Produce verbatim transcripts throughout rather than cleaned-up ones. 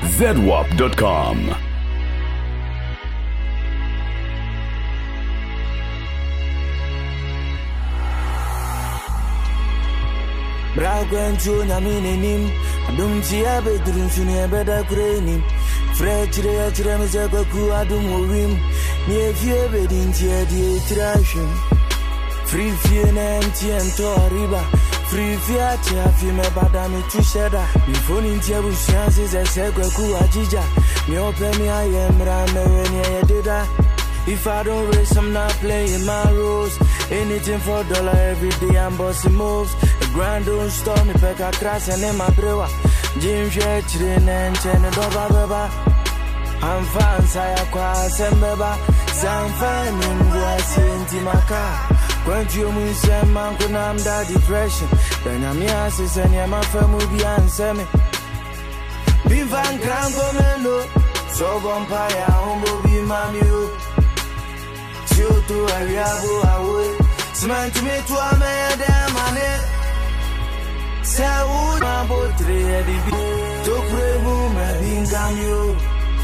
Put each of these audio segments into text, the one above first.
zedwap dot com. Bragwen Junior Minim, Adum Tia Bedroom Junior Beda Graining, Fred Chiramazaku Adum Wim, near Fear Bedin Tia Dietration, Free Fian and Tian Toriba, Free Fiat, Fime Badami Tusheda, before in Tiabu chances as Segaku Ajija, Neopemi I am Rame Dida. If I don't race, I'm not playing my rules. Anything for a dollar every day, I'm bossing moves. A grand don't stop me, pack a crash and in my brewer. Jim Shetrin and Chen Doba Beba. I'm fans, I acquire and Beba. Sam Fan in Guasi in Timaka. Quench you, Musa, Manko, I'm that depression. Then I'm Yasis and Yamafa movie and Semi. Bim Van Cram Comendo. So Vampire, Humbo, be Mammy. To a yabu away, Smart me to a man, damn money. Sawood, my boat, to Crebu, my being come you.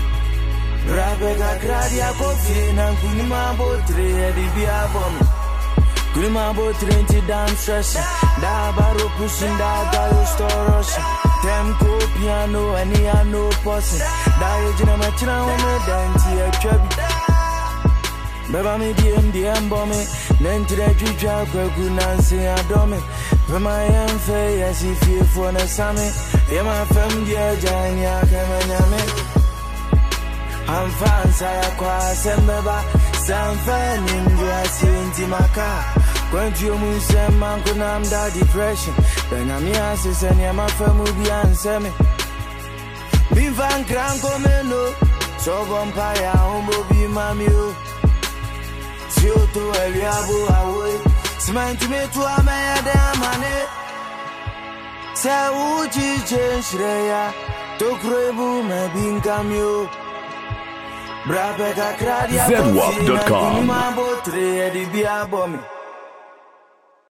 Rabega Gradia coffee, and Kunima boat, ready be a bomb. Kunima boat, twenty down stress. Da barro pushing that guy store. Tempo piano, and he had no posse. Diagena Machina, woman, dance here, chubby. Beba me D M D M bombe, nenti de juja kweku nansi adome. Bema yemfe yasi fie fone same, yema fem die jani akeme nyame. I'm fans aya kwa sembeba, samfe nimdu yasi inti maka. Kwentu yomu sema kuna mda depression, bena mi yasi sen yema fem ubi anseme. Bimvan kranko meno, so vampire humbo bi mami o. To a yabu away, Smart me to a man, damn money. Sawood, change Raya, to Crebu, my being come you. Brabeka Cradia, zedwap dot com. My boat, ready be a bomb.